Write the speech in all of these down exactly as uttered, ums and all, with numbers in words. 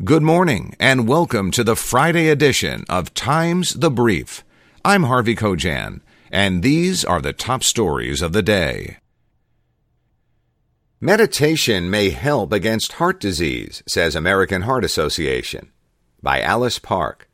Good morning, and welcome to the Friday edition of Times the Brief. I'm Harvey Kojan, and these are the top stories of the day. Meditation may help against heart disease, says American Heart Association, by Alice Park.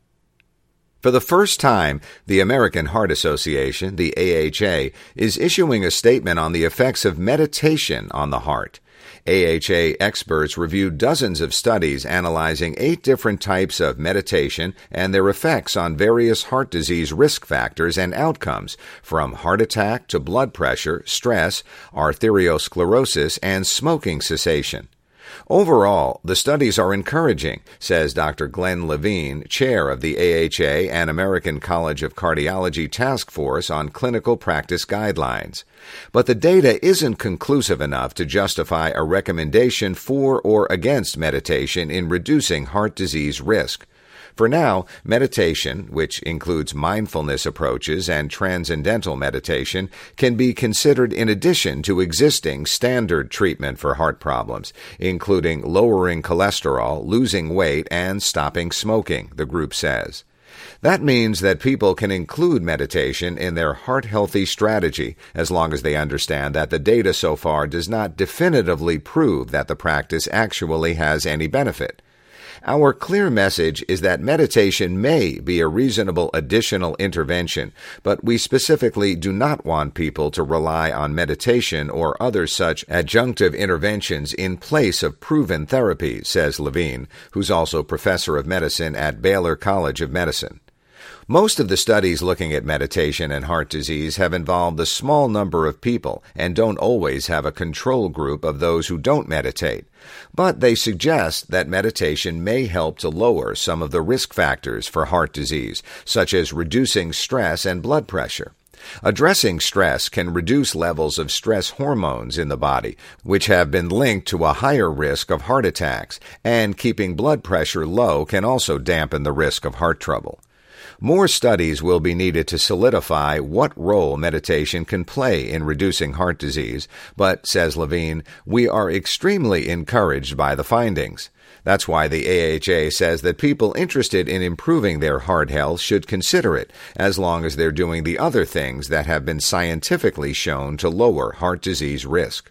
For the first time, the American Heart Association, the A H A, is issuing a statement on the effects of meditation on the heart. A H A experts reviewed dozens of studies analyzing eight different types of meditation and their effects on various heart disease risk factors and outcomes, from heart attack to blood pressure, stress, arteriosclerosis, and smoking cessation. Overall, the studies are encouraging, says Doctor Glenn Levine, chair of the A H A and American College of Cardiology Task Force on Clinical Practice Guidelines. But the data isn't conclusive enough to justify a recommendation for or against meditation in reducing heart disease risk. For now, meditation, which includes mindfulness approaches and transcendental meditation, can be considered in addition to existing standard treatment for heart problems, including lowering cholesterol, losing weight, and stopping smoking, the group says. That means that people can include meditation in their heart-healthy strategy as long as they understand that the data so far does not definitively prove that the practice actually has any benefit. Our clear message is that meditation may be a reasonable additional intervention, but we specifically do not want people to rely on meditation or other such adjunctive interventions in place of proven therapy, says Levine, who's also professor of medicine at Baylor College of Medicine. Most of the studies looking at meditation and heart disease have involved a small number of people and don't always have a control group of those who don't meditate. But they suggest that meditation may help to lower some of the risk factors for heart disease, such as reducing stress and blood pressure. Addressing stress can reduce levels of stress hormones in the body, which have been linked to a higher risk of heart attacks, and keeping blood pressure low can also dampen the risk of heart trouble. More studies will be needed to solidify what role meditation can play in reducing heart disease, but, says Levine, we are extremely encouraged by the findings. That's why the A H A says that people interested in improving their heart health should consider it, as long as they're doing the other things that have been scientifically shown to lower heart disease risk.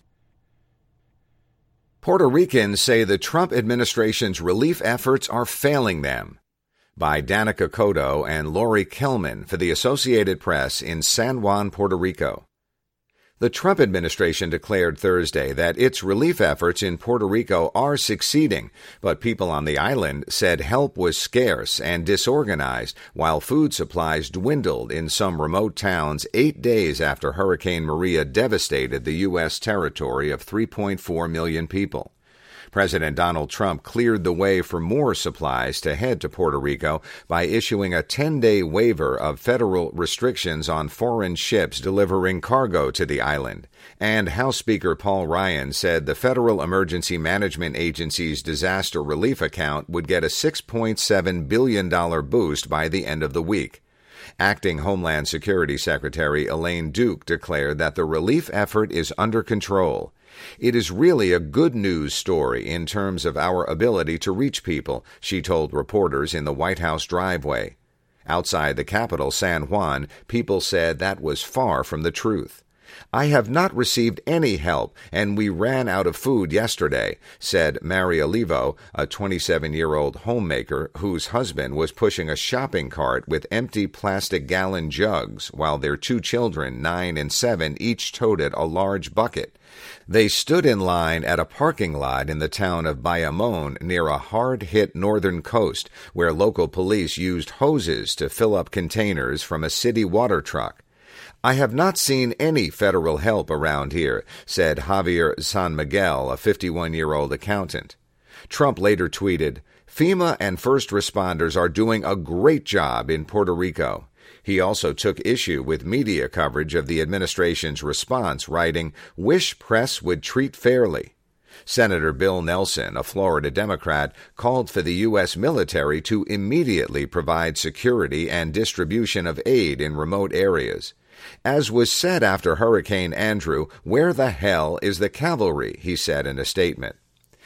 Puerto Ricans say the Trump administration's relief efforts are failing them, by Danica Cotto and Lori Kelman for the Associated Press in San Juan, Puerto Rico. The Trump administration declared Thursday that its relief efforts in Puerto Rico are succeeding, but people on the island said help was scarce and disorganized while food supplies dwindled in some remote towns eight days after Hurricane Maria devastated the U S territory of three point four million people. President Donald Trump cleared the way for more supplies to head to Puerto Rico by issuing a ten-day waiver of federal restrictions on foreign ships delivering cargo to the island. And House Speaker Paul Ryan said the Federal Emergency Management Agency's disaster relief account would get a six point seven billion dollars boost by the end of the week. Acting Homeland Security Secretary Elaine Duke declared that the relief effort is under control. It is really a good news story in terms of our ability to reach people, she told reporters in the White House driveway. Outside the capital, San Juan, people said that was far from the truth. I have not received any help, and we ran out of food yesterday, said Mary Olivo, a twenty-seven-year-old homemaker whose husband was pushing a shopping cart with empty plastic gallon jugs while their two children, nine and seven, each toted a large bucket. They stood in line at a parking lot in the town of Bayamon near a hard-hit northern coast where local police used hoses to fill up containers from a city water truck. I have not seen any federal help around here, said Javier San Miguel, a fifty-one-year-old accountant. Trump later tweeted, FEMA and first responders are doing a great job in Puerto Rico. He also took issue with media coverage of the administration's response, writing, wish press would treat fairly. Senator Bill Nelson, a Florida Democrat, called for the U S military to immediately provide security and distribution of aid in remote areas. As was said after Hurricane Andrew, where the hell is the cavalry, he said in a statement.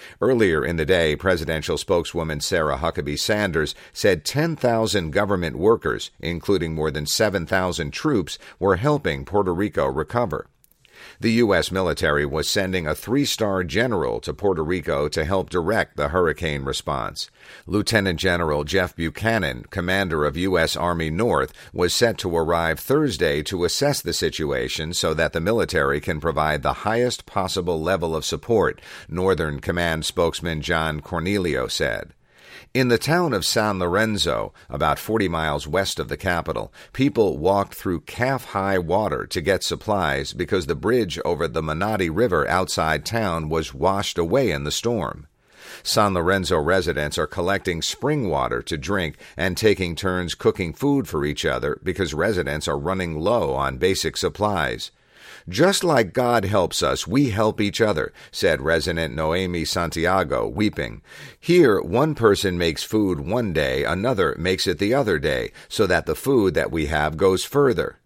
Earlier in the day, presidential spokeswoman Sarah Huckabee Sanders said ten thousand government workers, including more than seven thousand troops, were helping Puerto Rico recover. The U S military was sending a three-star general to Puerto Rico to help direct the hurricane response. Lieutenant General Jeff Buchanan, commander of U S Army North, was set to arrive Thursday to assess the situation so that the military can provide the highest possible level of support, Northern Command spokesman John Cornelio said. In the town of San Lorenzo, about forty miles west of the capital, people walked through calf-high water to get supplies because the bridge over the Manatee River outside town was washed away in the storm. San Lorenzo residents are collecting spring water to drink and taking turns cooking food for each other because residents are running low on basic supplies. "Just like God helps us, we help each other," said resident Noemi Santiago, weeping. "Here, one person makes food one day, another makes it the other day, so that the food that we have goes further."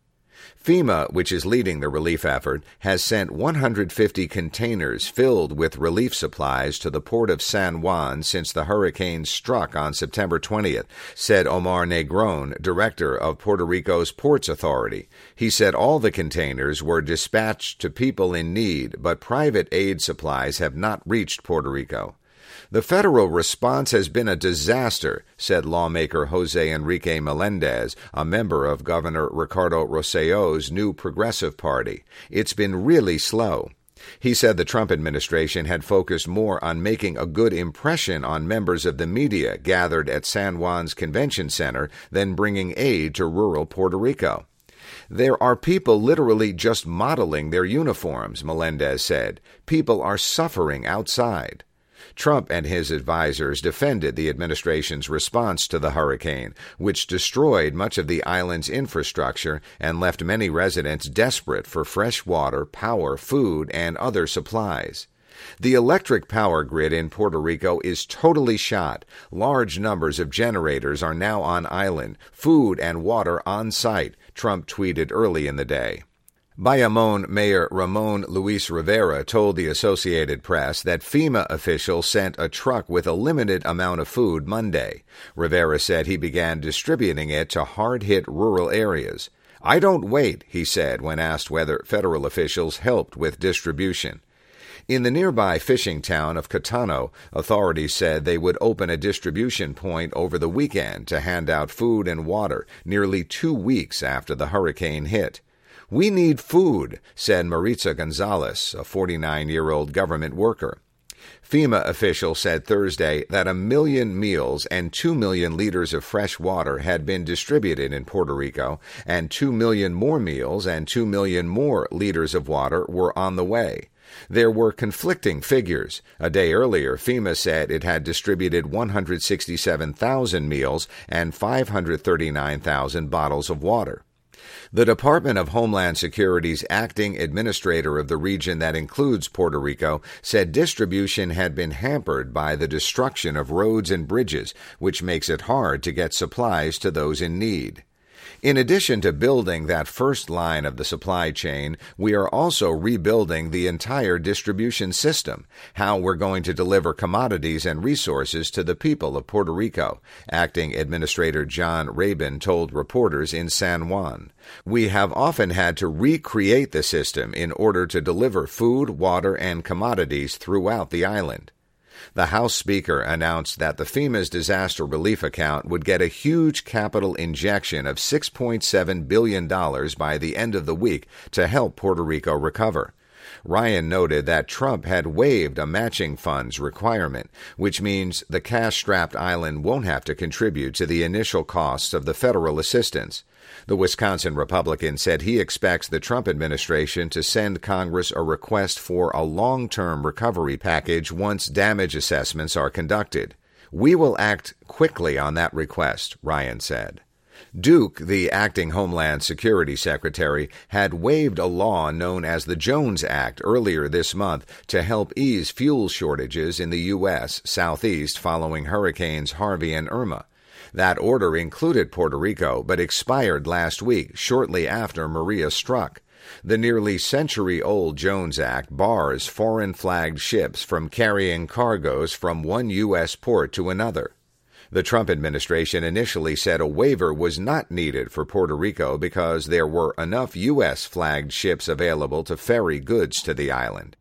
FEMA, which is leading the relief effort, has sent one hundred fifty containers filled with relief supplies to the port of San Juan since the hurricane struck on September twentieth, said Omar Negron, director of Puerto Rico's Ports Authority. He said all the containers were dispatched to people in need, but private aid supplies have not reached Puerto Rico. "The federal response has been a disaster," said lawmaker Jose Enrique Melendez, a member of Governor Ricardo Rossello's new Progressive Party. "It's been really slow." He said the Trump administration had focused more on making a good impression on members of the media gathered at San Juan's Convention Center than bringing aid to rural Puerto Rico. "There are people literally just modeling their uniforms," Melendez said. "People are suffering outside." Trump and his advisers defended the administration's response to the hurricane, which destroyed much of the island's infrastructure and left many residents desperate for fresh water, power, food, and other supplies. "The electric power grid in Puerto Rico is totally shot. Large numbers of generators are now on island, food and water on site," Trump tweeted early in the day. Bayamón Mayor Ramon Luis Rivera told the Associated Press that FEMA officials sent a truck with a limited amount of food Monday. Rivera said he began distributing it to hard-hit rural areas. "I don't wait," he said when asked whether federal officials helped with distribution. In the nearby fishing town of Catano, authorities said they would open a distribution point over the weekend to hand out food and water nearly two weeks after the hurricane hit. "We need food," said Maritza Gonzalez, a forty-nine-year-old government worker. FEMA officials said Thursday that a million meals and two million liters of fresh water had been distributed in Puerto Rico, and two million more meals and two million more liters of water were on the way. There were conflicting figures. A day earlier, FEMA said it had distributed one hundred sixty-seven thousand meals and five hundred thirty-nine thousand bottles of water. The Department of Homeland Security's acting administrator of the region that includes Puerto Rico said distribution had been hampered by the destruction of roads and bridges, which makes it hard to get supplies to those in need. In addition to building that first line of the supply chain, we are also rebuilding the entire distribution system, how we're going to deliver commodities and resources to the people of Puerto Rico, Acting Administrator John Rabin told reporters in San Juan. "We have often had to recreate the system in order to deliver food, water, and commodities throughout the island." The House Speaker announced that the FEMA's disaster relief account would get a huge capital injection of six point seven billion dollars by the end of the week to help Puerto Rico recover. Ryan noted that Trump had waived a matching funds requirement, which means the cash-strapped island won't have to contribute to the initial costs of the federal assistance. The Wisconsin Republican said he expects the Trump administration to send Congress a request for a long-term recovery package once damage assessments are conducted. "We will act quickly on that request," Ryan said. Duke, the acting Homeland Security Secretary, had waived a law known as the Jones Act earlier this month to help ease fuel shortages in the U S Southeast following Hurricanes Harvey and Irma. That order included Puerto Rico, but expired last week, shortly after Maria struck. The nearly century-old Jones Act bars foreign-flagged ships from carrying cargoes from one U S port to another. The Trump administration initially said a waiver was not needed for Puerto Rico because there were enough U S-flagged ships available to ferry goods to the island.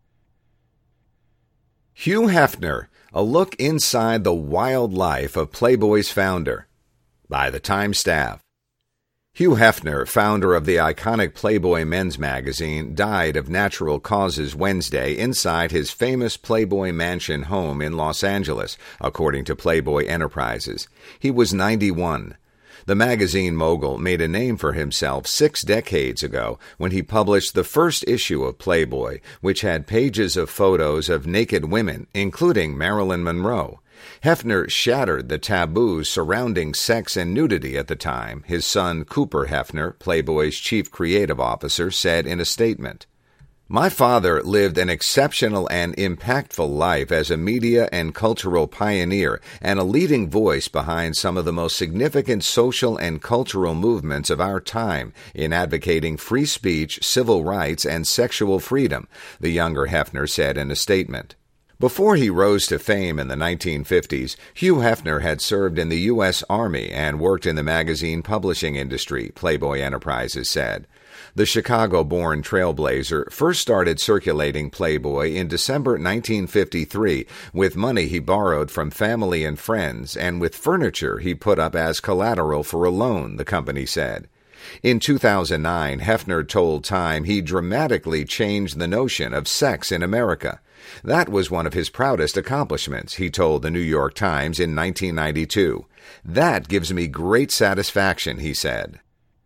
Hugh Hefner, a look inside the wild life of Playboy's founder, by the Time staff. Hugh Hefner, founder of the iconic Playboy men's magazine, died of natural causes Wednesday inside his famous Playboy Mansion home in Los Angeles, according to Playboy Enterprises. He was ninety-one. The magazine mogul made a name for himself six decades ago when he published the first issue of Playboy, which had pages of photos of naked women, including Marilyn Monroe. Hefner shattered the taboos surrounding sex and nudity at the time, his son Cooper Hefner, Playboy's chief creative officer, said in a statement. My father lived an exceptional and impactful life as a media and cultural pioneer and a leading voice behind some of the most significant social and cultural movements of our time in advocating free speech, civil rights, and sexual freedom, the younger Hefner said in a statement. Before he rose to fame in the nineteen fifties, Hugh Hefner had served in the U S Army and worked in the magazine publishing industry, Playboy Enterprises said. The Chicago-born trailblazer first started circulating Playboy in December nineteen fifty-three with money he borrowed from family and friends and with furniture he put up as collateral for a loan, the company said. In two thousand nine, Hefner told Time he dramatically changed the notion of sex in America. That was one of his proudest accomplishments, he told the New York Times in nineteen ninety-two. That gives me great satisfaction, he said.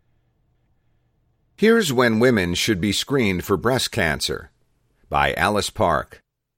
Here's when women should be screened for breast cancer, by Alice Park.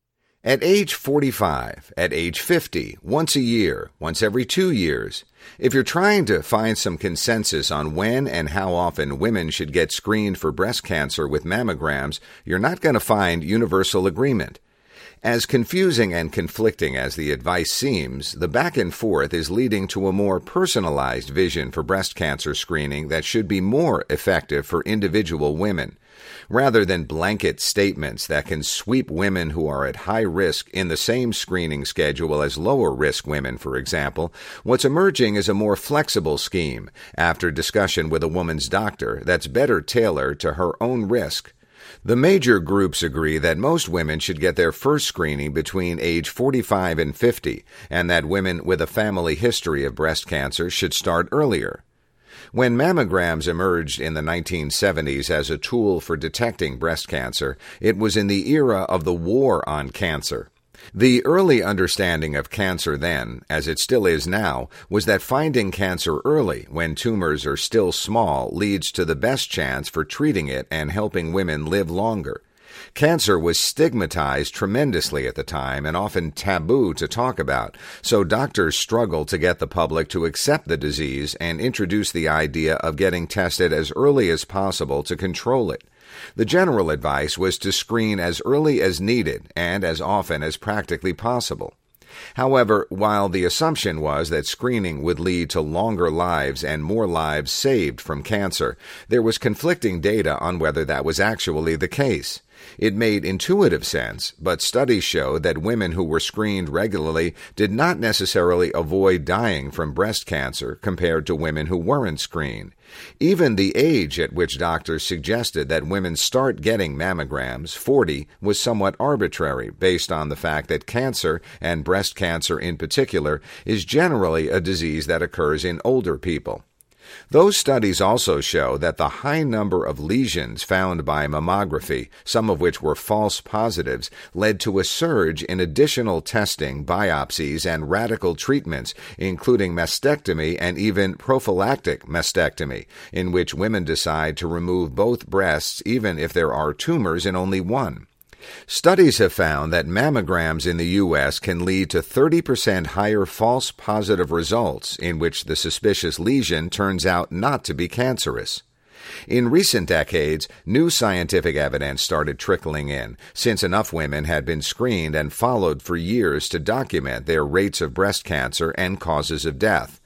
At age forty-five, at age fifty, once a year, once every two years. If you're trying to find some consensus on when and how often women should get screened for breast cancer with mammograms, you're not going to find universal agreement. As confusing and conflicting as the advice seems, the back and forth is leading to a more personalized vision for breast cancer screening that should be more effective for individual women. Rather than blanket statements that can sweep women who are at high risk in the same screening schedule as lower-risk women, for example, what's emerging is a more flexible scheme, after discussion with a woman's doctor, that's better tailored to her own risk. The major groups agree that most women should get their first screening between age forty-five and fifty, and that women with a family history of breast cancer should start earlier. When mammograms emerged in the nineteen seventies as a tool for detecting breast cancer, it was in the era of the war on cancer. The early understanding of cancer then, as it still is now, was that finding cancer early, when tumors are still small, leads to the best chance for treating it and helping women live longer. Cancer was stigmatized tremendously at the time and often taboo to talk about, so doctors struggled to get the public to accept the disease and introduce the idea of getting tested as early as possible to control it. The general advice was to screen as early as needed and as often as practically possible. However, while the assumption was that screening would lead to longer lives and more lives saved from cancer, there was conflicting data on whether that was actually the case. It made intuitive sense, but studies showed that women who were screened regularly did not necessarily avoid dying from breast cancer compared to women who weren't screened. Even the age at which doctors suggested that women start getting mammograms, forty, was somewhat arbitrary based on the fact that cancer, and breast cancer in particular, is generally a disease that occurs in older people. Those studies also show that the high number of lesions found by mammography, some of which were false positives, led to a surge in additional testing, biopsies, and radical treatments, including mastectomy and even prophylactic mastectomy, in which women decide to remove both breasts even if there are tumors in only one. Studies have found that mammograms in the U S can lead to thirty percent higher false positive results in which the suspicious lesion turns out not to be cancerous. In recent decades, new scientific evidence started trickling in, since enough women had been screened and followed for years to document their rates of breast cancer and causes of death.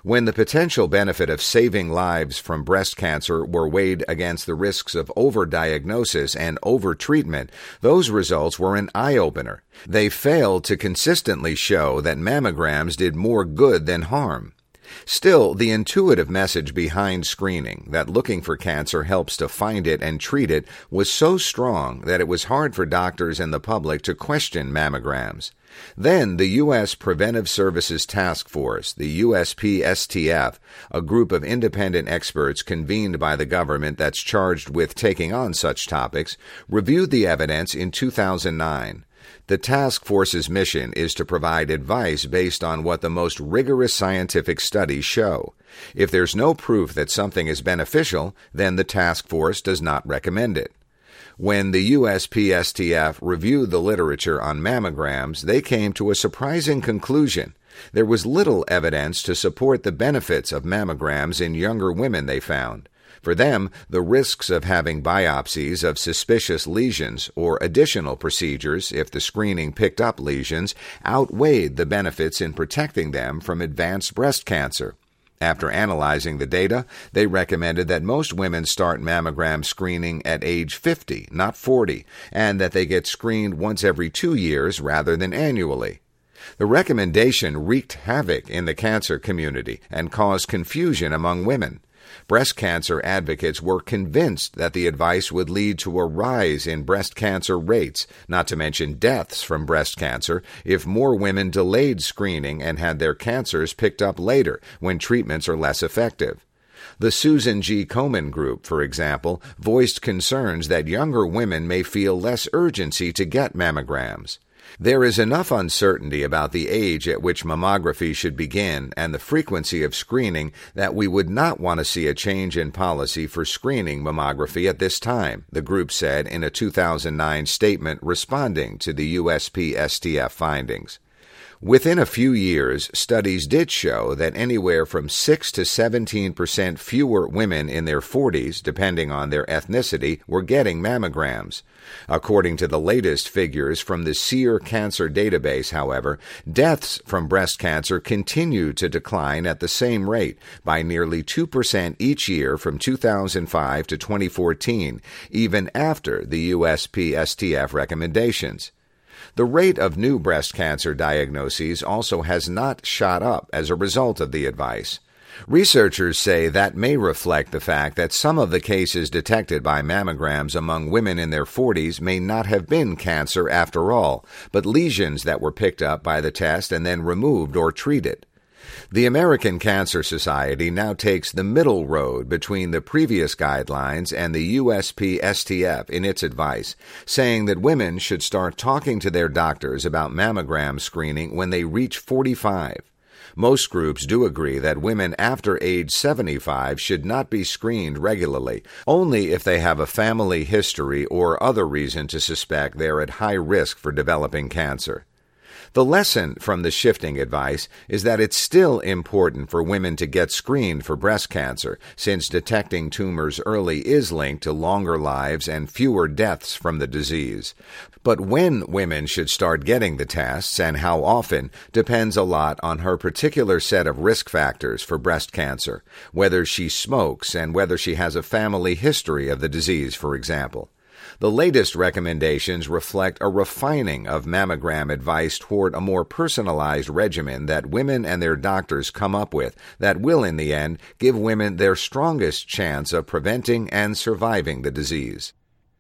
When the potential benefit of saving lives from breast cancer were weighed against the risks of overdiagnosis and overtreatment, those results were an eye-opener. They failed to consistently show that mammograms did more good than harm. Still, the intuitive message behind screening, that looking for cancer helps to find it and treat it, was so strong that it was hard for doctors and the public to question mammograms. Then the U S Preventive Services Task Force, the U S P S T F, a group of independent experts convened by the government that's charged with taking on such topics, reviewed the evidence in two thousand nine. The task force's mission is to provide advice based on what the most rigorous scientific studies show. If there's no proof that something is beneficial, then the task force does not recommend it. When the U S P S T F reviewed the literature on mammograms, they came to a surprising conclusion. There was little evidence to support the benefits of mammograms in younger women, they found. For them, the risks of having biopsies of suspicious lesions or additional procedures, if the screening picked up lesions, outweighed the benefits in protecting them from advanced breast cancer. After analyzing the data, they recommended that most women start mammogram screening at age fifty, not forty, and that they get screened once every two years rather than annually. The recommendation wreaked havoc in the cancer community and caused confusion among women. Breast cancer advocates were convinced that the advice would lead to a rise in breast cancer rates, not to mention deaths from breast cancer, if more women delayed screening and had their cancers picked up later when treatments are less effective. The Susan G. Komen Group, for example, voiced concerns that younger women may feel less urgency to get mammograms. There is enough uncertainty about the age at which mammography should begin and the frequency of screening that we would not want to see a change in policy for screening mammography at this time, the group said in a two thousand nine statement responding to the U S P S T F findings. Within a few years, studies did show that anywhere from six to seventeen percent fewer women in their forties, depending on their ethnicity, were getting mammograms. According to the latest figures from the SEER Cancer Database, however, deaths from breast cancer continue to decline at the same rate, by nearly two percent each year from two thousand five to twenty fourteen, even after the U S P S T F recommendations. The rate of new breast cancer diagnoses also has not shot up as a result of the advice. Researchers say that may reflect the fact that some of the cases detected by mammograms among women in their forties may not have been cancer after all, but lesions that were picked up by the test and then removed or treated. The American Cancer Society now takes the middle road between the previous guidelines and the U S P S T F in its advice, saying that women should start talking to their doctors about mammogram screening when they reach forty-five. Most groups do agree that women after age seventy-five should not be screened regularly, only if they have a family history or other reason to suspect they are at high risk for developing cancer. The lesson from the shifting advice is that it's still important for women to get screened for breast cancer, since detecting tumors early is linked to longer lives and fewer deaths from the disease. But when women should start getting the tests and how often depends a lot on her particular set of risk factors for breast cancer, whether she smokes and whether she has a family history of the disease, for example. The latest recommendations reflect a refining of mammogram advice toward a more personalized regimen that women and their doctors come up with that will, in the end, give women their strongest chance of preventing and surviving the disease.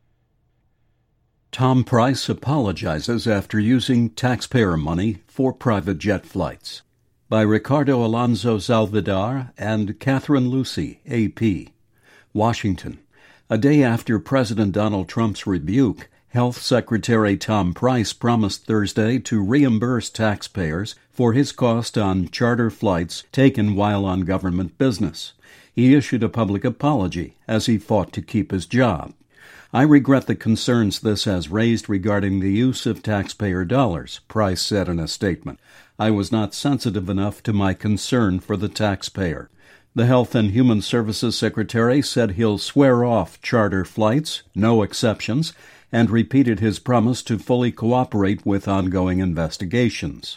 Tom Price apologizes after using taxpayer money for private jet flights. By Ricardo Alonso Zalvidar and Catherine Lucy, A P. Washington. A day after President Donald Trump's rebuke, Health Secretary Tom Price promised Thursday to reimburse taxpayers for his cost on charter flights taken while on government business. He issued a public apology as he fought to keep his job. I regret the concerns this has raised regarding the use of taxpayer dollars, Price said in a statement. I was not sensitive enough to my concern for the taxpayer. The Health and Human Services Secretary said he'll swear off charter flights, no exceptions, and repeated his promise to fully cooperate with ongoing investigations.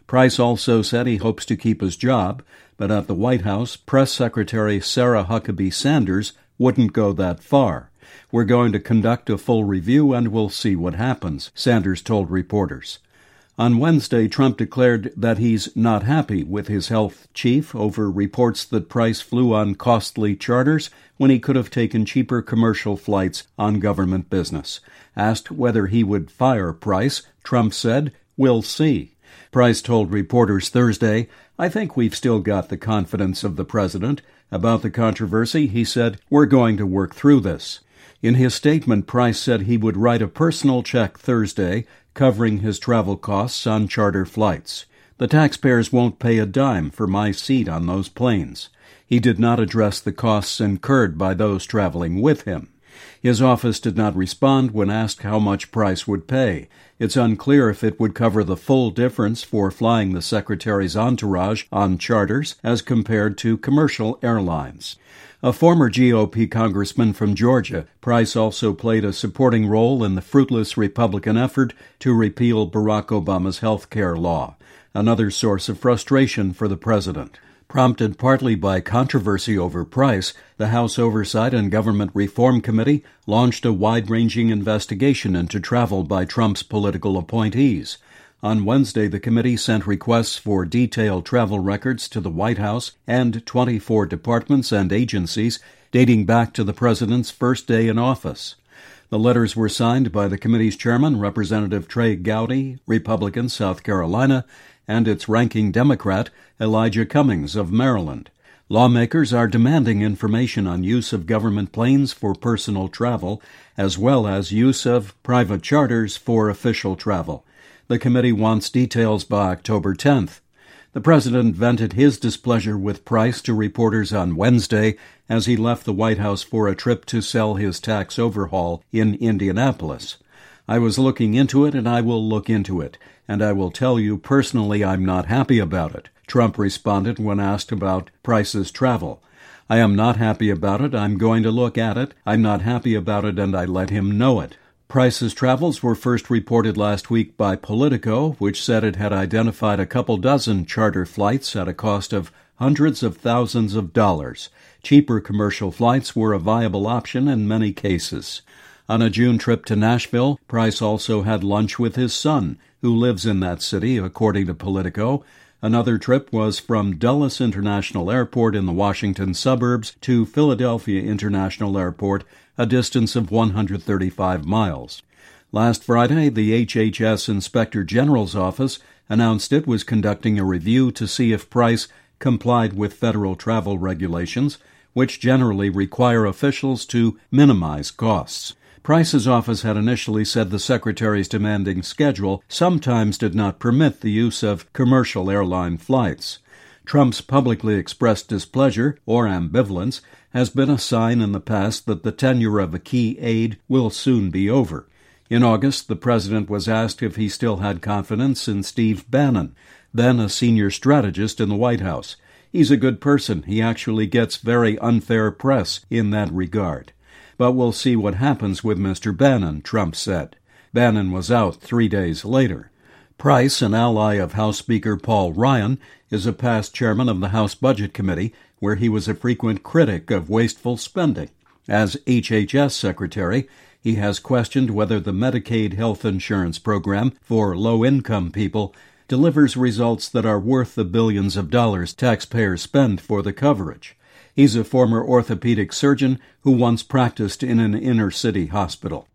Price also said he hopes to keep his job, but at the White House, Press Secretary Sarah Huckabee Sanders wouldn't go that far. We're going to conduct a full review and we'll see what happens, Sanders told reporters. On Wednesday, Trump declared that he's not happy with his health chief over reports that Price flew on costly charters when he could have taken cheaper commercial flights on government business. Asked whether he would fire Price, Trump said, "We'll see." Price told reporters Thursday, "I think we've still got the confidence of the president." About the controversy, he said, "We're going to work through this." In his statement, Price said he would write a personal check Thursday covering his travel costs on charter flights. "The taxpayers won't pay a dime for my seat on those planes." He did not address the costs incurred by those traveling with him. His office did not respond when asked how much Price would pay. It's unclear if it would cover the full difference for flying the secretary's entourage on charters as compared to commercial airlines. A former G O P congressman from Georgia, Price also played a supporting role in the fruitless Republican effort to repeal Barack Obama's health care law, another source of frustration for the president. Prompted partly by controversy over Price, the House Oversight and Government Reform Committee launched a wide-ranging investigation into travel by Trump's political appointees. On Wednesday, the committee sent requests for detailed travel records to the White House and twenty-four departments and agencies dating back to the president's first day in office. The letters were signed by the committee's chairman, Representative Trey Gowdy, Republican, South Carolina, and its ranking Democrat, Elijah Cummings of Maryland. Lawmakers are demanding information on use of government planes for personal travel, as well as use of private charters for official travel. The committee wants details by October tenth. The president vented his displeasure with Price to reporters on Wednesday as he left the White House for a trip to sell his tax overhaul in Indianapolis. "I was looking into it, and I will look into it, and I will tell you personally I'm not happy about it," Trump responded when asked about Price's travel. "I am not happy about it. I'm going to look at it. I'm not happy about it, and I let him know it." Price's travels were first reported last week by Politico, which said it had identified a couple dozen charter flights at a cost of hundreds of thousands of dollars. Cheaper commercial flights were a viable option in many cases. On a June trip to Nashville, Price also had lunch with his son, who lives in that city, according to Politico. Another trip was from Dulles International Airport in the Washington suburbs to Philadelphia International Airport, a distance of one hundred thirty-five miles. Last Friday, the H H S Inspector General's office announced it was conducting a review to see if Price complied with federal travel regulations, which generally require officials to minimize costs. Price's office had initially said the secretary's demanding schedule sometimes did not permit the use of commercial airline flights. Trump's publicly expressed displeasure, or ambivalence, has been a sign in the past that the tenure of a key aide will soon be over. In August, the president was asked if he still had confidence in Steve Bannon, then a senior strategist in the White House. "He's a good person. He actually gets very unfair press in that regard. But we'll see what happens with Mister Bannon," Trump said. Bannon was out three days later. Price, an ally of House Speaker Paul Ryan, is a past chairman of the House Budget Committee, where he was a frequent critic of wasteful spending. As H H S Secretary, he has questioned whether the Medicaid health insurance program for low-income people delivers results that are worth the billions of dollars taxpayers spend for the coverage. He's a former orthopedic surgeon who once practiced in an inner-city hospital.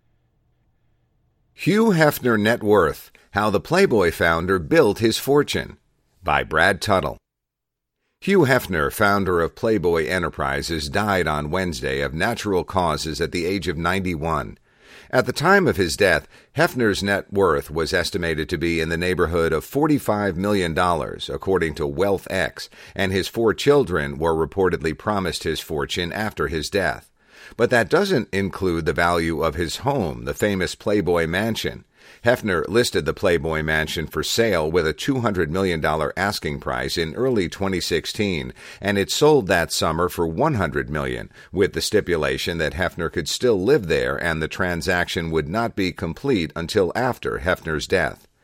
Hugh Hefner Net Worth, How the Playboy Founder Built His Fortune, by Brad Tuttle. Hugh Hefner, founder of Playboy Enterprises, died on Wednesday of natural causes at the age of ninety-one. At the time of his death, Hefner's net worth was estimated to be in the neighborhood of forty-five million dollars, according to WealthX, and his four children were reportedly promised his fortune after his death. But that doesn't include the value of his home, the famous Playboy Mansion. Hefner listed the Playboy Mansion for sale with a two hundred million dollars asking price in early twenty sixteen, and it sold that summer for one hundred million dollars, with the stipulation that Hefner could still live there and the transaction would not be complete until after Hefner's death.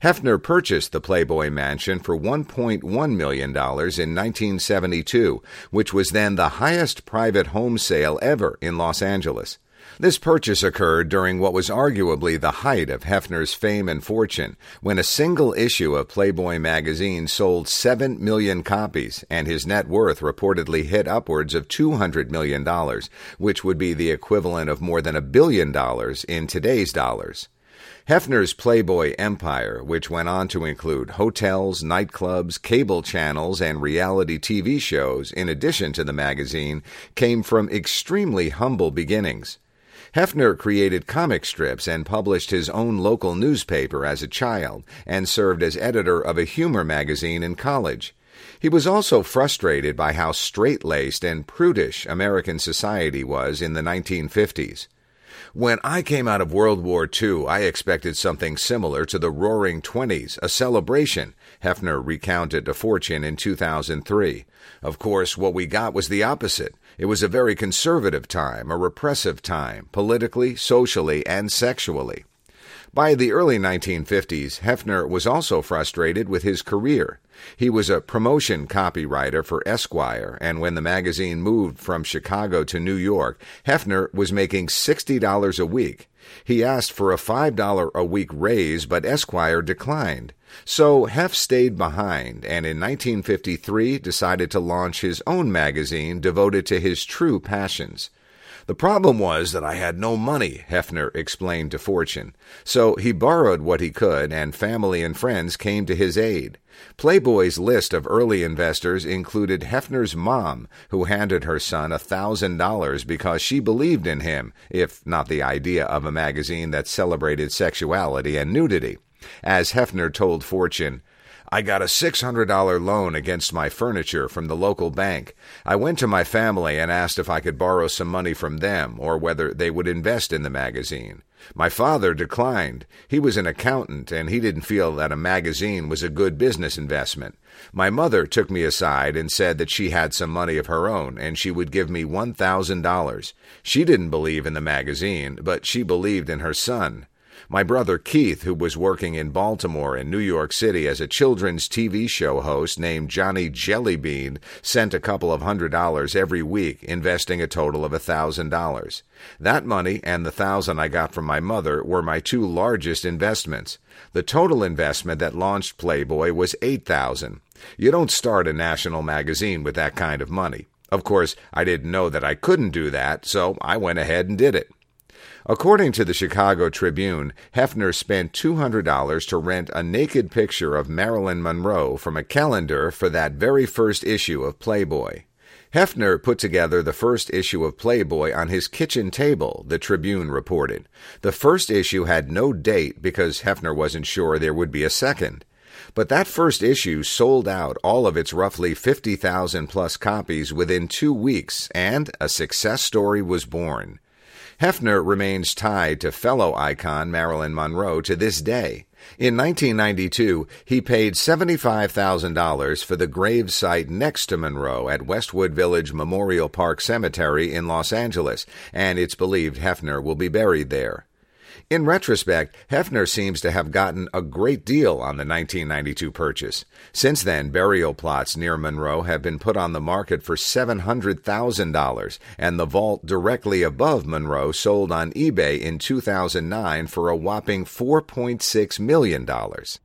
Hefner purchased the Playboy Mansion for one point one million dollars in nineteen seventy-two, which was then the highest private home sale ever in Los Angeles. This purchase occurred during what was arguably the height of Hefner's fame and fortune, when a single issue of Playboy magazine sold seven million copies, and his net worth reportedly hit upwards of two hundred million dollars, which would be the equivalent of more than a billion dollars in today's dollars. Hefner's Playboy empire, which went on to include hotels, nightclubs, cable channels, and reality T V shows, in addition to the magazine, came from extremely humble beginnings. Hefner created comic strips and published his own local newspaper as a child, and served as editor of a humor magazine in college. He was also frustrated by how straight-laced and prudish American society was in the nineteen fifties. When I came out of World War Two, I expected something similar to the Roaring Twenties, a celebration, Hefner recounted to Fortune in two thousand three. Of course, what we got was the opposite. It was a very conservative time, a repressive time, politically, socially, and sexually. By the early nineteen fifties, Hefner was also frustrated with his career. He was a promotion copywriter for Esquire, and when the magazine moved from Chicago to New York, Hefner was making sixty dollars a week. He asked for a five dollars a week raise, but Esquire declined. So Hef stayed behind, and in nineteen fifty-three decided to launch his own magazine devoted to his true passions. The problem was that I had no money, Hefner explained to Fortune. So he borrowed what he could, and family and friends came to his aid. Playboy's list of early investors included Hefner's mom, who handed her son a thousand dollars because she believed in him, if not the idea of a magazine that celebrated sexuality and nudity. As Hefner told Fortune, I got a six hundred dollars loan against my furniture from the local bank. I went to my family and asked if I could borrow some money from them or whether they would invest in the magazine. My father declined. He was an accountant, and he didn't feel that a magazine was a good business investment. My mother took me aside and said that she had some money of her own, and she would give me one thousand dollars. She didn't believe in the magazine, but she believed in her son. My brother Keith, who was working in Baltimore and New York City as a children's T V show host named Johnny Jellybean, sent a couple of hundred dollars every week, investing a total of a thousand dollars. That money and the thousand I got from my mother were my two largest investments. The total investment that launched Playboy was eight thousand dollars. You don't start a national magazine with that kind of money. Of course, I didn't know that I couldn't do that, so I went ahead and did it. According to the Chicago Tribune, Hefner spent two hundred dollars to rent a naked picture of Marilyn Monroe from a calendar for that very first issue of Playboy. Hefner put together the first issue of Playboy on his kitchen table, the Tribune reported. The first issue had no date because Hefner wasn't sure there would be a second. But that first issue sold out all of its roughly fifty thousand plus copies within two weeks, and a success story was born. Hefner remains tied to fellow icon Marilyn Monroe to this day. In nineteen ninety-two, he paid seventy-five thousand dollars for the grave site next to Monroe at Westwood Village Memorial Park Cemetery in Los Angeles, and it's believed Hefner will be buried there. In retrospect, Hefner seems to have gotten a great deal on the nineteen ninety-two purchase. Since then, burial plots near Monroe have been put on the market for seven hundred thousand dollars, and the vault directly above Monroe sold on eBay in two thousand nine for a whopping four point six million dollars.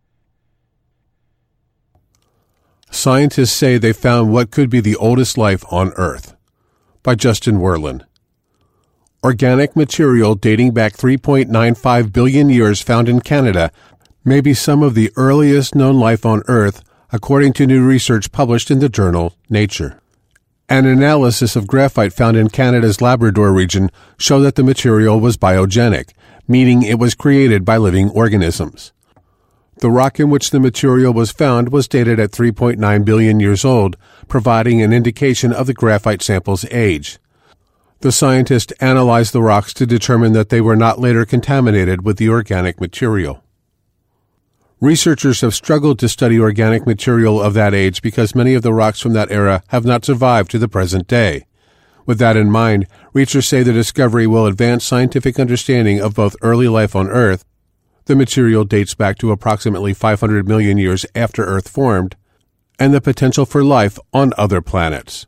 Scientists say they found what could be the oldest life on Earth. By Justin Werlin. Organic material dating back three point nine five billion years found in Canada may be some of the earliest known life on Earth, according to new research published in the journal Nature. An analysis of graphite found in Canada's Labrador region showed that the material was biogenic, meaning it was created by living organisms. The rock in which the material was found was dated at three point nine billion years old, providing an indication of the graphite sample's age. The scientists analyzed the rocks to determine that they were not later contaminated with the organic material. Researchers have struggled to study organic material of that age because many of the rocks from that era have not survived to the present day. With that in mind, researchers say the discovery will advance scientific understanding of both early life on Earth, The material dates back to approximately five hundred million years after Earth formed, and the potential for life on other planets.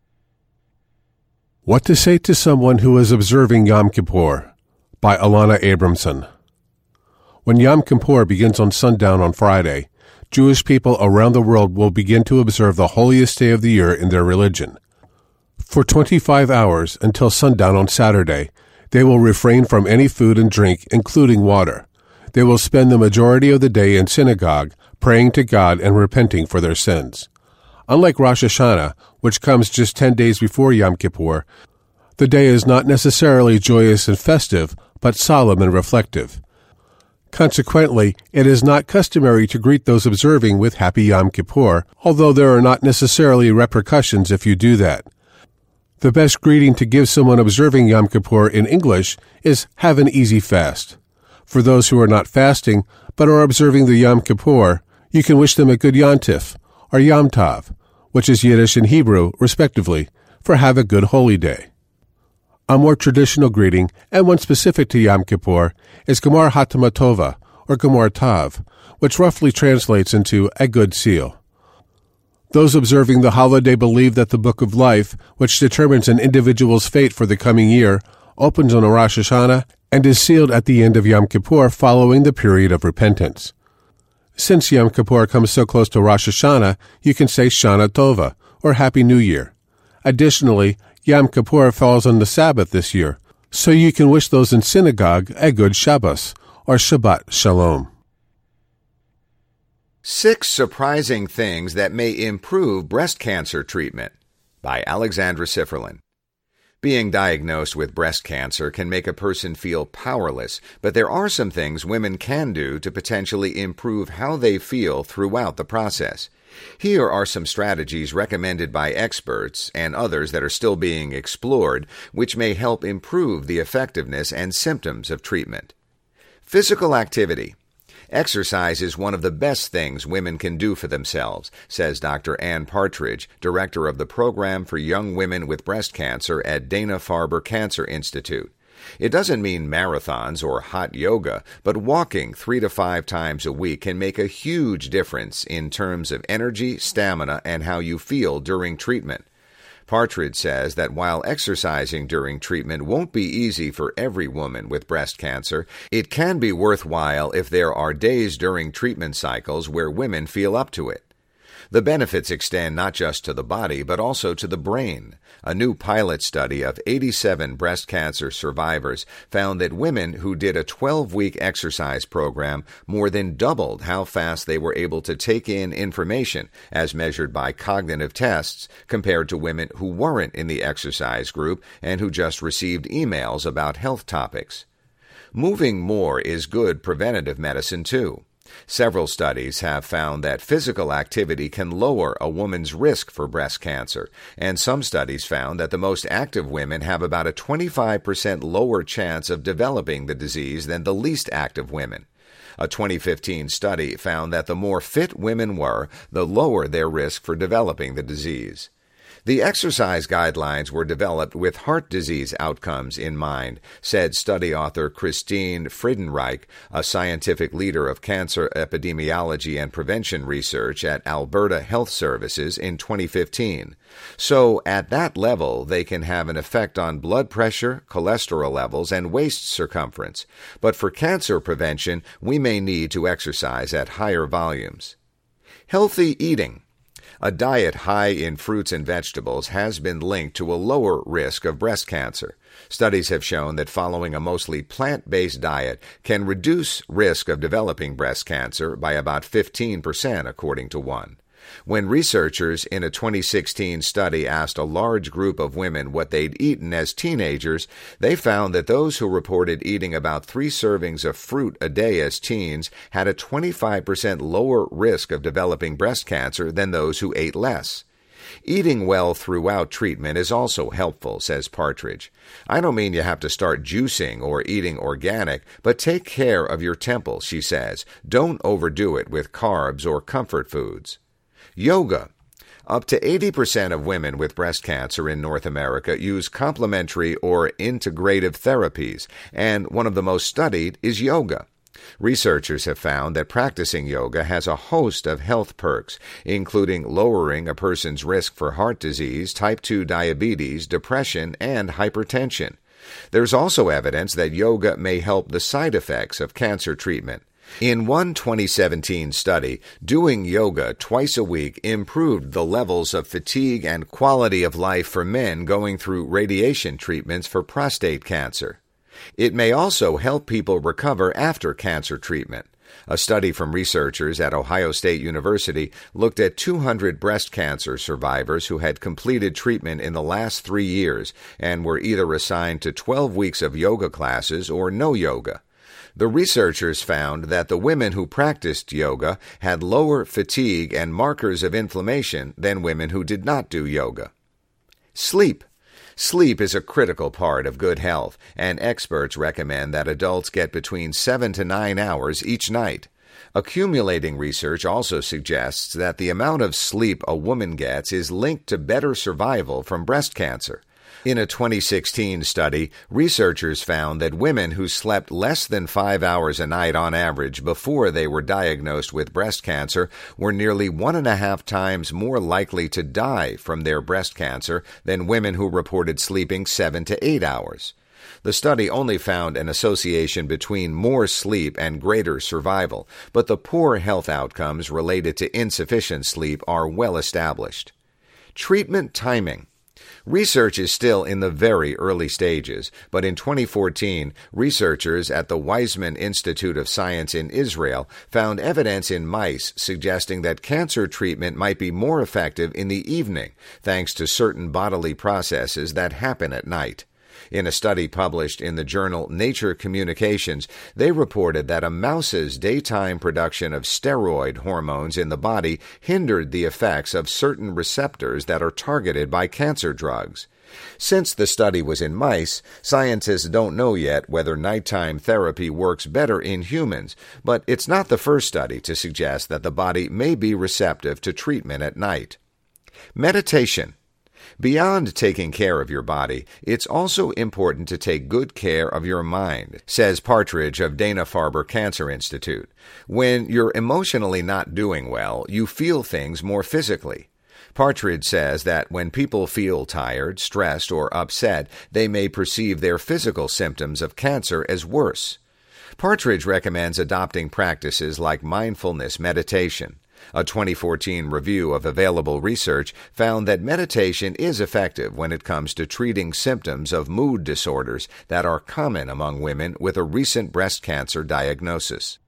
What to Say to Someone Who is Observing Yom Kippur by Alana Abramson. When Yom Kippur begins on sundown on Friday, Jewish people around the world will begin to observe the holiest day of the year in their religion. For twenty-five hours until sundown on Saturday, they will refrain from any food and drink, including water. They will spend the majority of the day in synagogue, praying to God and repenting for their sins. Unlike Rosh Hashanah, which comes just ten days before Yom Kippur, the day is not necessarily joyous and festive, but solemn and reflective. Consequently, it is not customary to greet those observing with Happy Yom Kippur, although there are not necessarily repercussions if you do that. The best greeting to give someone observing Yom Kippur in English is Have an Easy Fast. For those who are not fasting, but are observing the Yom Kippur, you can wish them a good Yontif, or Yom Tov, which is Yiddish and Hebrew, respectively, for Have a Good Holy Day. A more traditional greeting, and one specific to Yom Kippur, is Gemar Hatama Tova, or Gemar Tav, which roughly translates into a good seal. Those observing the holiday believe that the Book of Life, which determines an individual's fate for the coming year, opens on a Rosh Hashanah and is sealed at the end of Yom Kippur following the period of repentance. Since Yom Kippur comes so close to Rosh Hashanah, you can say Shana Tova, or Happy New Year. Additionally, Yom Kippur falls on the Sabbath this year, so you can wish those in synagogue a good Shabbos, or Shabbat Shalom. Six Surprising Things That May Improve Breast Cancer Treatment by Alexandra Sifferlin. Being diagnosed with breast cancer can make a person feel powerless, but there are some things women can do to potentially improve how they feel throughout the process. Here are some strategies recommended by experts and others that are still being explored, which may help improve the effectiveness and symptoms of treatment. Physical activity. Exercise is one of the best things women can do for themselves, says Doctor Ann Partridge, director of the Program for Young Women with Breast Cancer at Dana-Farber Cancer Institute. It doesn't mean marathons or hot yoga, but walking three to five times a week can make a huge difference in terms of energy, stamina, and how you feel during treatment. Partridge says that while exercising during treatment won't be easy for every woman with breast cancer, it can be worthwhile if there are days during treatment cycles where women feel up to it. The benefits extend not just to the body, but also to the brain. A new pilot study of eighty-seven breast cancer survivors found that women who did a twelve-week exercise program more than doubled how fast they were able to take in information, as measured by cognitive tests, compared to women who weren't in the exercise group and who just received emails about health topics. Moving more is good preventative medicine, too. Several studies have found that physical activity can lower a woman's risk for breast cancer, and some studies found that the most active women have about a twenty-five percent lower chance of developing the disease than the least active women. A twenty fifteen study found that the more fit women were, the lower their risk for developing the disease. The exercise guidelines were developed with heart disease outcomes in mind, said study author Christine Friedenreich, a scientific leader of cancer epidemiology and prevention research at Alberta Health Services in twenty fifteen. So, at that level, they can have an effect on blood pressure, cholesterol levels, and waist circumference. But for cancer prevention, we may need to exercise at higher volumes. Healthy eating. A diet high in fruits and vegetables has been linked to a lower risk of breast cancer. Studies have shown that following a mostly plant-based diet can reduce risk of developing breast cancer by about fifteen percent, according to one. When researchers in a twenty sixteen study asked a large group of women what they'd eaten as teenagers, they found that those who reported eating about three servings of fruit a day as teens had a twenty-five percent lower risk of developing breast cancer than those who ate less. Eating well throughout treatment is also helpful, says Partridge. I don't mean you have to start juicing or eating organic, but take care of your temple, she says. Don't overdo it with carbs or comfort foods. Yoga. Up to eighty percent of women with breast cancer in North America use complementary or integrative therapies, and one of the most studied is yoga. Researchers have found that practicing yoga has a host of health perks, including lowering a person's risk for heart disease, type two diabetes, depression, and hypertension. There's also evidence that yoga may help the side effects of cancer treatment. In one twenty seventeen study, doing yoga twice a week improved the levels of fatigue and quality of life for men going through radiation treatments for prostate cancer. It may also help people recover after cancer treatment. A study from researchers at Ohio State University looked at two hundred breast cancer survivors who had completed treatment in the last three years and were either assigned to twelve weeks of yoga classes or no yoga. The researchers found that the women who practiced yoga had lower fatigue and markers of inflammation than women who did not do yoga. Sleep. Sleep is a critical part of good health, and experts recommend that adults get between seven to nine hours each night. Accumulating research also suggests that the amount of sleep a woman gets is linked to better survival from breast cancer. In a twenty sixteen study, researchers found that women who slept less than five hours a night on average before they were diagnosed with breast cancer were nearly one and a half times more likely to die from their breast cancer than women who reported sleeping seven to eight hours. The study only found an association between more sleep and greater survival, but the poor health outcomes related to insufficient sleep are well established. Treatment timing. Research is still in the very early stages, but in twenty fourteen, researchers at the Weizmann Institute of Science in Israel found evidence in mice suggesting that cancer treatment might be more effective in the evening, thanks to certain bodily processes that happen at night. In a study published in the journal Nature Communications, they reported that a mouse's daytime production of steroid hormones in the body hindered the effects of certain receptors that are targeted by cancer drugs. Since the study was in mice, scientists don't know yet whether nighttime therapy works better in humans, but it's not the first study to suggest that the body may be receptive to treatment at night. Meditation. Beyond taking care of your body, it's also important to take good care of your mind, says Partridge of Dana-Farber Cancer Institute. When you're emotionally not doing well, you feel things more physically. Partridge says that when people feel tired, stressed, or upset, they may perceive their physical symptoms of cancer as worse. Partridge recommends adopting practices like mindfulness meditation. A twenty fourteen review of available research found that meditation is effective when it comes to treating symptoms of mood disorders that are common among women with a recent breast cancer diagnosis.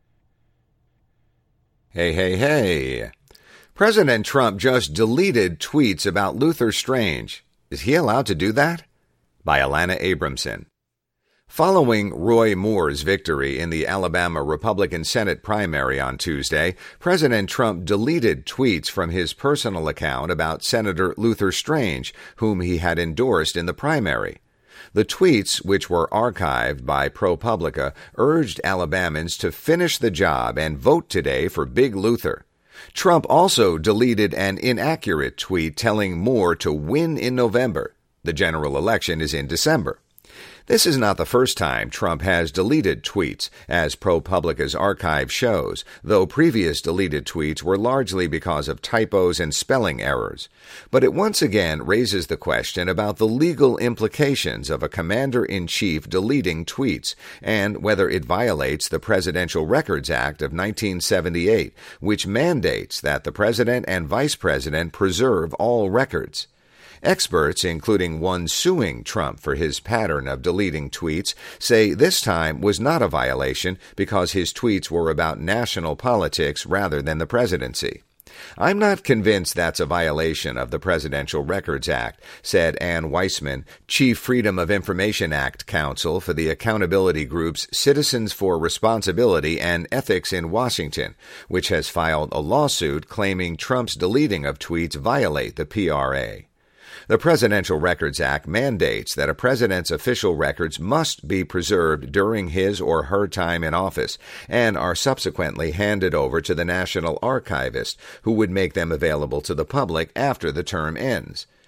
Hey, hey, hey. President Trump just deleted tweets about Luther Strange. Is he allowed to do that? By Alana Abramson. Following Roy Moore's victory in the Alabama Republican Senate primary on Tuesday, President Trump deleted tweets from his personal account about Senator Luther Strange, whom he had endorsed in the primary. The tweets, which were archived by ProPublica, urged Alabamans to finish the job and vote today for Big Luther. Trump also deleted an inaccurate tweet telling Moore to win in November. The general election is in December. This is not the first time Trump has deleted tweets, as ProPublica's archive shows, though previous deleted tweets were largely because of typos and spelling errors. But it once again raises the question about the legal implications of a commander-in-chief deleting tweets, and whether it violates the Presidential Records Act of nineteen seventy-eight, which mandates that the president and vice president preserve all records. Experts, including one suing Trump for his pattern of deleting tweets, say this time was not a violation because his tweets were about national politics rather than the presidency. I'm not convinced that's a violation of the Presidential Records Act, said Ann Weissman, Chief Freedom of Information Act counsel for the accountability groups Citizens for Responsibility and Ethics in Washington, which has filed a lawsuit claiming Trump's deleting of tweets violate the P R A. The Presidential Records Act mandates that a president's official records must be preserved during his or her time in office and are subsequently handed over to the National Archivist, who would make them available to the public after the term ends.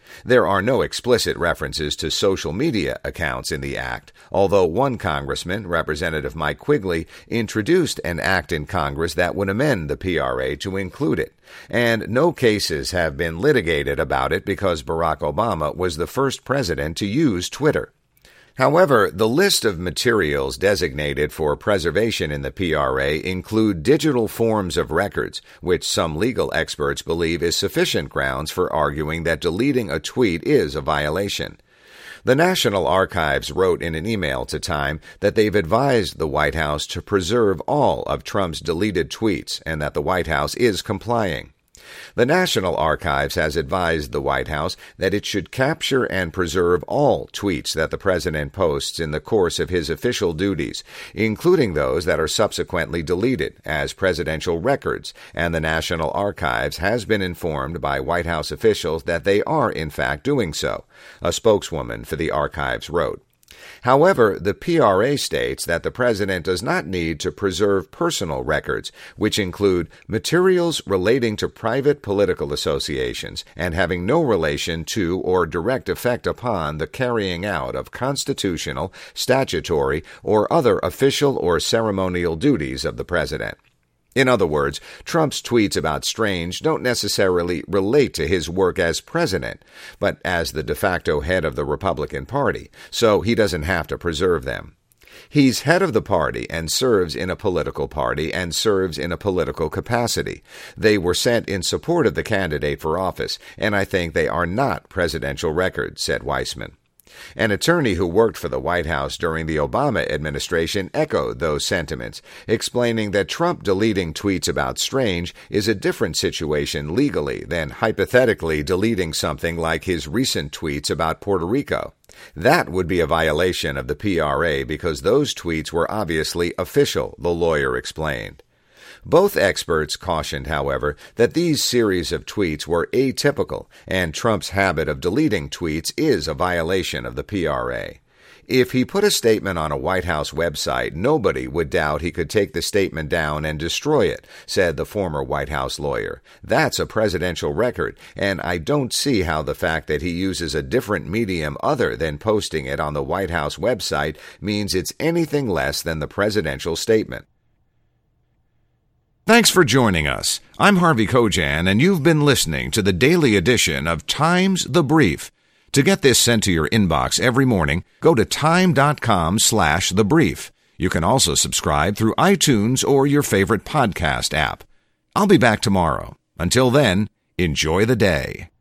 There are no explicit references to social media accounts in the act, although one congressman, Representative Mike Quigley, introduced an act in Congress that would amend the P R A to include it, and no cases have been litigated about it because Barack Obama was the first president to use Twitter. However, the list of materials designated for preservation in the P R A include digital forms of records, which some legal experts believe is sufficient grounds for arguing that deleting a tweet is a violation. The National Archives wrote in an email to Time that they've advised the White House to preserve all of Trump's deleted tweets and that the White House is complying. The National Archives has advised the White House that it should capture and preserve all tweets that the president posts in the course of his official duties, including those that are subsequently deleted, as presidential records, and the National Archives has been informed by White House officials that they are in fact doing so, a spokeswoman for the Archives wrote. However, the P R A states that the president does not need to preserve personal records, which include materials relating to private political associations and having no relation to or direct effect upon the carrying out of constitutional, statutory, or other official or ceremonial duties of the president. In other words, Trump's tweets about Strange don't necessarily relate to his work as president, but as the de facto head of the Republican Party, so he doesn't have to preserve them. He's head of the party and serves in a political party and serves in a political capacity. They were sent in support of the candidate for office, and I think they are not presidential records, said Weissman. An attorney who worked for the White House during the Obama administration echoed those sentiments, explaining that Trump deleting tweets about Strange is a different situation legally than hypothetically deleting something like his recent tweets about Puerto Rico. That would be a violation of the P R A because those tweets were obviously official, the lawyer explained. Both experts cautioned, however, that these series of tweets were atypical, and Trump's habit of deleting tweets is a violation of the P R A. If he put a statement on a White House website, nobody would doubt he could take the statement down and destroy it, said the former White House lawyer. That's a presidential record, and I don't see how the fact that he uses a different medium other than posting it on the White House website means it's anything less than the presidential statement. Thanks for joining us. I'm Harvey Kojan, and you've been listening to the daily edition of Times The Brief. To get this sent to your inbox every morning, go to time.com slash the brief. You can also subscribe through iTunes or your favorite podcast app. I'll be back tomorrow. Until then, enjoy the day.